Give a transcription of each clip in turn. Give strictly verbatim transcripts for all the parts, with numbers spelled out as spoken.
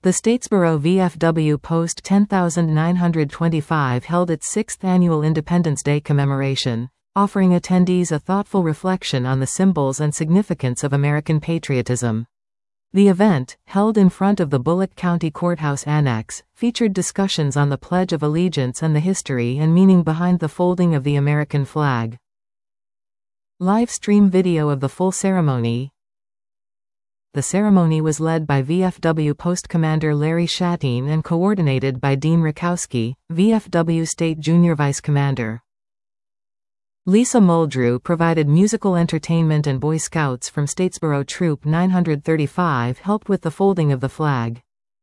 The Statesboro V F W Post ten thousand nine hundred twenty-five held its sixth annual Independence Day commemoration, offering attendees a thoughtful reflection on the symbols and significance of American patriotism. The event, held in front of the Bullock County Courthouse Annex, featured discussions on the Pledge of Allegiance and the history and meaning behind the folding of the American flag. Live stream video of the full ceremony. The ceremony was led by V F W Post Commander Larry Shateen and coordinated by Dean Rakowski, V F W State Junior Vice Commander. Lisa Muldrew provided musical entertainment, and Boy Scouts from Statesboro Troop nine hundred thirty-five helped with the folding of the flag.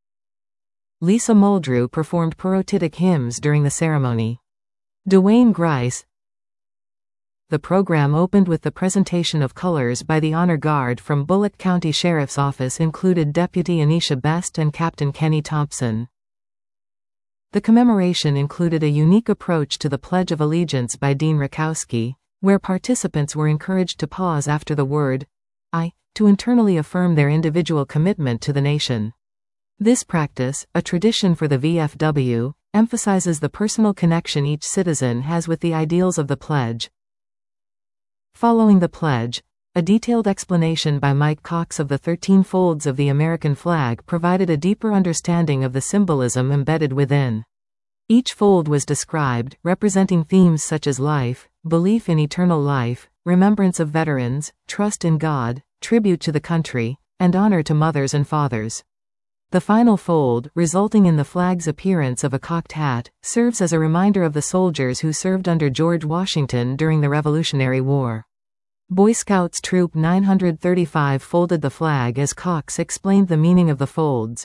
Lisa Muldrew performed parotitic hymns during the ceremony. Dwayne Grice. The program opened with the presentation of colors by the Honor Guard from Bullock County Sheriff's Office, included Deputy Anisha Best and Captain Kenny Thompson. The commemoration included a unique approach to the Pledge of Allegiance by Dean Rakowski, where participants were encouraged to pause after the word I to internally affirm their individual commitment to the nation. This practice, a tradition for the V F W, emphasizes the personal connection each citizen has with the ideals of the pledge. Following the pledge, a detailed explanation by Mike Cox of the thirteen folds of the American flag provided a deeper understanding of the symbolism embedded within. Each fold was described, representing themes such as life, belief in eternal life, remembrance of veterans, trust in God, tribute to the country, and honor to mothers and fathers. The final fold, resulting in the flag's appearance of a cocked hat, serves as a reminder of the soldiers who served under George Washington during the Revolutionary War. Boy Scouts Troop nine hundred thirty-five folded the flag as Cox explained the meaning of the folds.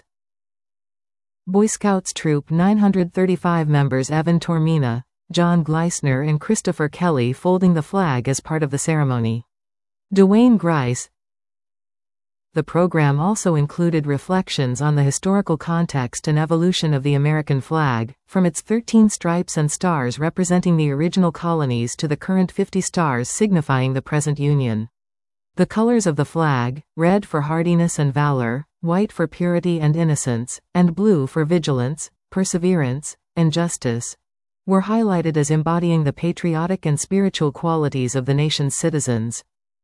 Boy Scouts Troop nine hundred thirty-five members Evan Tormina, John Gleisner and Christopher Kelly folding the flag as part of the ceremony. Dwayne Grice. The program also included reflections on the historical context and evolution of the American flag, from its thirteen stripes and stars representing the original colonies to the current fifty stars signifying the present Union. The colors of the flag, red for hardiness and valor, white for purity and innocence, and blue for vigilance, perseverance, and justice, were highlighted as embodying the patriotic and spiritual qualities of the nation's citizens.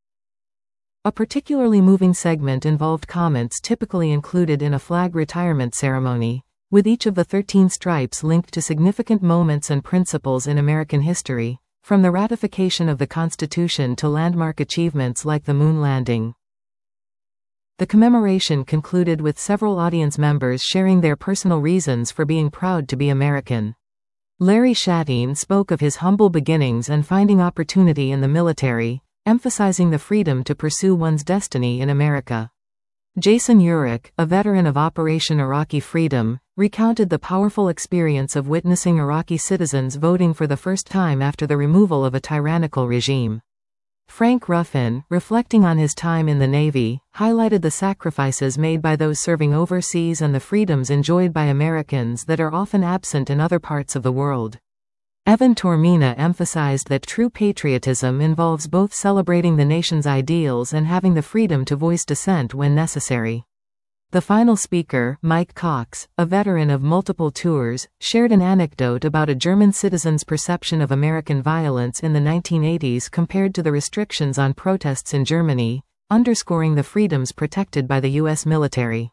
A particularly moving segment involved comments typically included in a flag retirement ceremony, with each of the thirteen stripes linked to significant moments and principles in American history, from the ratification of the Constitution to landmark achievements like the moon landing. The commemoration concluded with several audience members sharing their personal reasons for being proud to be American. Larry Shateen spoke of his humble beginnings and finding opportunity in the military, emphasizing the freedom to pursue one's destiny in America. Jason Urich, a veteran of Operation Iraqi Freedom, recounted the powerful experience of witnessing Iraqi citizens voting for the first time after the removal of a tyrannical regime. Frank Ruffin, reflecting on his time in the Navy, highlighted the sacrifices made by those serving overseas and the freedoms enjoyed by Americans that are often absent in other parts of the world. Evan Tormina emphasized that true patriotism involves both celebrating the nation's ideals and having the freedom to voice dissent when necessary. The final speaker, Mike Cox, a veteran of multiple tours, shared an anecdote about a German citizen's perception of American violence in the nineteen eighties compared to the restrictions on protests in Germany, underscoring the freedoms protected by the U S military.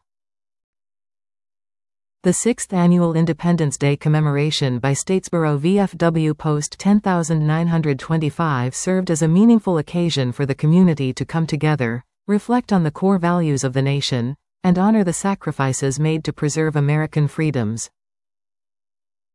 The sixth Annual Independence Day commemoration by Statesboro V F W Post ten thousand nine hundred twenty-five served as a meaningful occasion for the community to come together, reflect on the core values of the nation, and honor the sacrifices made to preserve American freedoms.